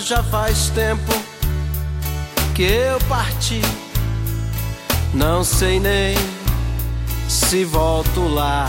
já faz tempo que eu parti. Não sei nem se volto lá.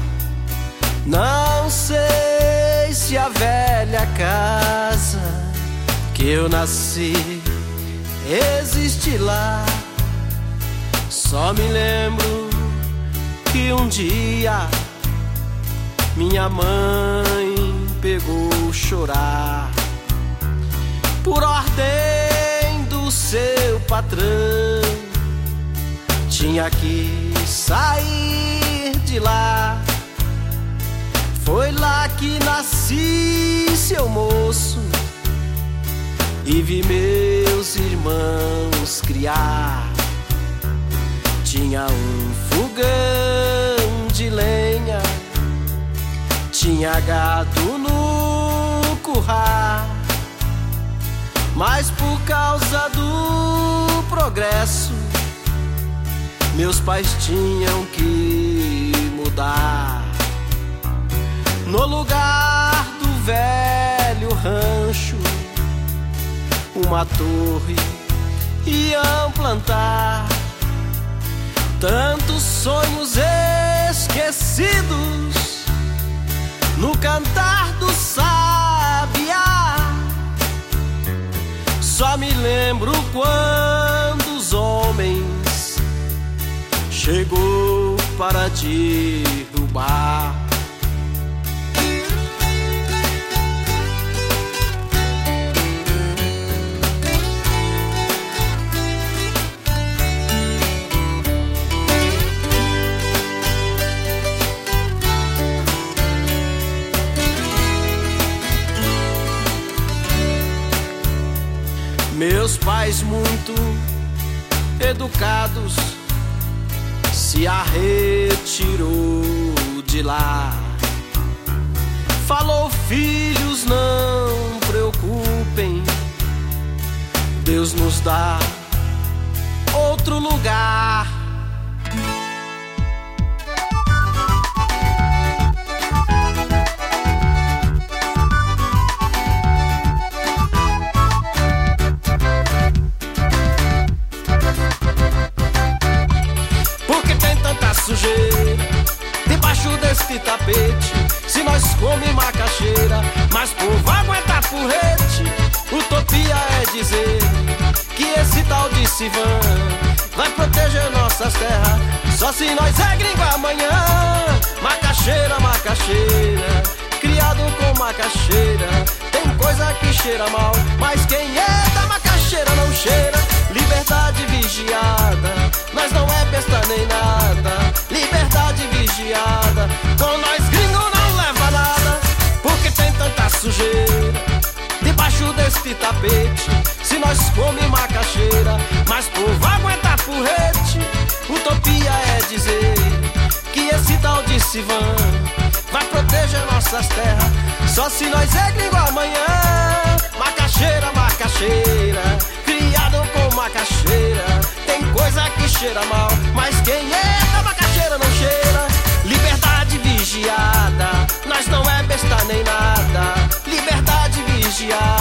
Não sei se a velha casa que eu nasci existe lá. Só me lembro que um dia minha mãe pegou chorar por ordem do seu patrão. Tinha que sair de lá. Foi lá que nasci, seu moço, e vi meus irmãos criar. Tinha um fogão de lenha, tinha gado no curral, mas por causa do progresso meus pais tinham que mudar. No lugar do velho rancho, uma torre iam plantar. Tantos sonhos esquecidos no cantar do sabiá. Só me lembro quando os homens chegou para derrubar. Meus pais muito educados se retirou de lá. Falou: filhos, não preocupem, Deus nos dá outro lugar. Sujeira debaixo deste tapete, se nós come macaxeira, mas povo aguenta porrete. Utopia é dizer que esse tal de Sivan vai proteger nossas terras, só se nós é gringo amanhã. Macaxeira, macaxeira, criado com macaxeira, tem coisa que cheira mal, mas quem é da macaxeira não cheira. Liberdade vigiada, nós não é besta nem nada. Liberdade vigiada, com nós gringo não leva nada. Porque tem tanta sujeira debaixo deste tapete, se nós come macaxeira, mas povo aguenta porrete. Utopia é dizer que esse tal de Sivan vai proteger nossas terras, só se nós é gringo amanhã. Macaxeira, macaxeira, criado com macaxeira, tem coisa que cheira mal, mas quem é da macaxeira não cheira. Liberdade vigiada, nós não é besta nem nada. Liberdade vigiada,